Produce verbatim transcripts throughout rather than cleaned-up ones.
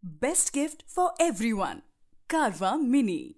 Best gift for everyone. Carvaan Mini.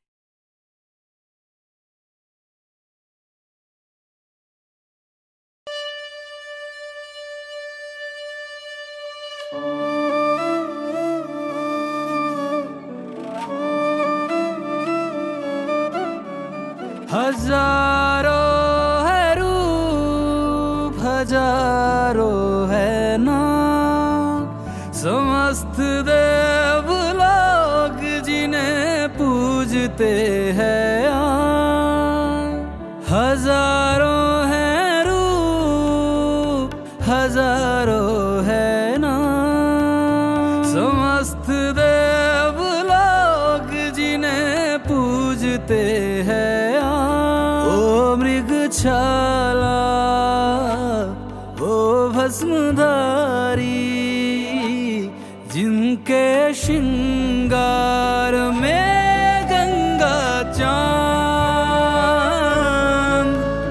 हजारों है रूप, हजारों है नाम, समस्त देव लोग जिन्हें पूजते हैं आन। हजारों है रूप, हजारों है नाम, समस्त देव लोग जिन्हें पूजते हैं। छाला वो भस्मधारी, जिनके श्रृंगार में गंगा चांद।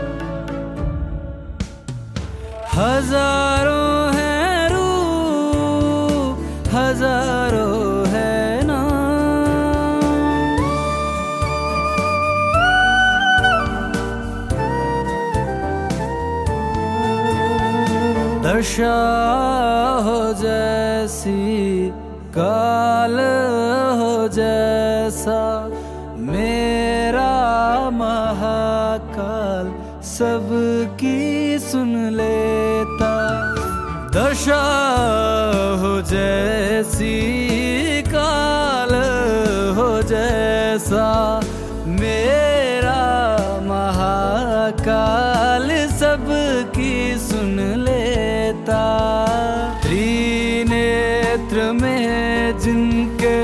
हजारों हैं रूप, हजारों है नाम। दशा हो जैसी, काल हो जैसा, मेरा महाकाल सबकी सुन लेता। दशा हो जैसी, काल हो जैसा, मेरा महाकाल सबकी सुन लेता। त्रिनेत्र में जिनके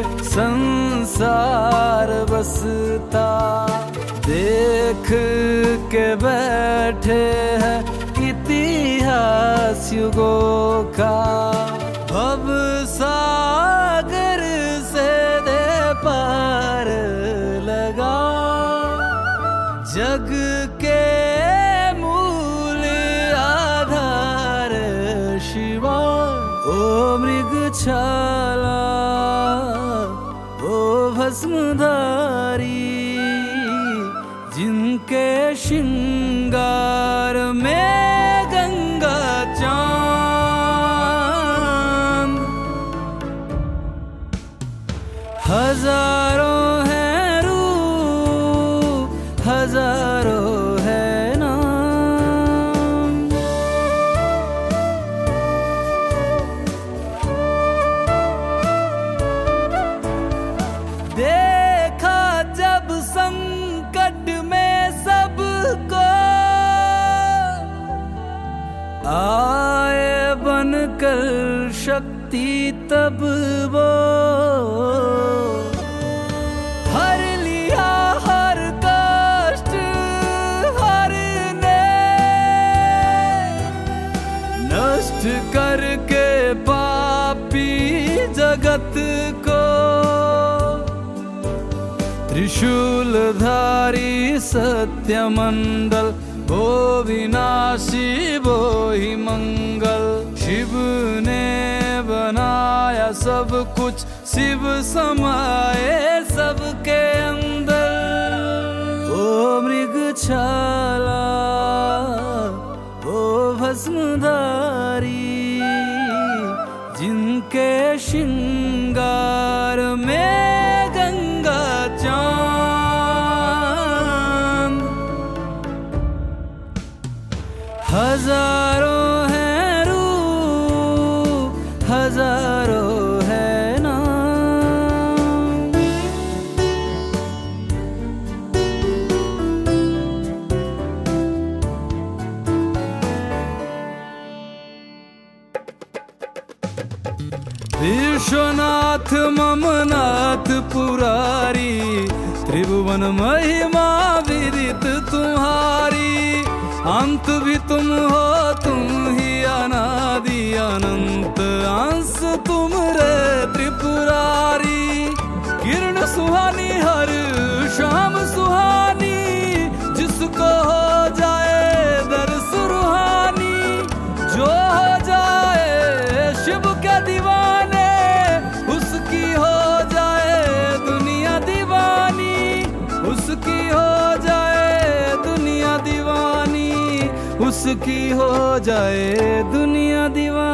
संसार बसता, देख के बैठे हैं इतिहास युगों का। भव सागर से दे पार लगा, जग के छाला वो भस्मधारी, जिनके श्रृंगार में गंगा चांद। हजारों हैं रूप, हजारों है देखा जब संकट में सबको, आए बनकर शक्ति तब वो हर लिया हर कष्ट हरने, नष्ट करके पापी जगत को। त्रिशूलधारी सत्यमंडल, वो विनाशी वो ही मंगल। शिव ने बनाया सब कुछ, शिव समाए सबके अंदर। वो मृगछाला वो भस्मधारी, जिनके श्रृंगार में गंगा चांद। हजारों हैं रूप, हजारों है नाम। विश्वनाथ ममनाथ पुरारी, त्रिभुवन महिमा विदित तुम्हारी। अंत भी तुम हो, तुम ही अनादि अनंत अंश तुम रे त्रिपुरारी। किरण सुहानी हर शाम सुहानी, जिसको हो जाए दर्श रूहानी। जो हो जाए शिव के दीवाने, उसको उसकी हो जाए दुनिया दीवानी।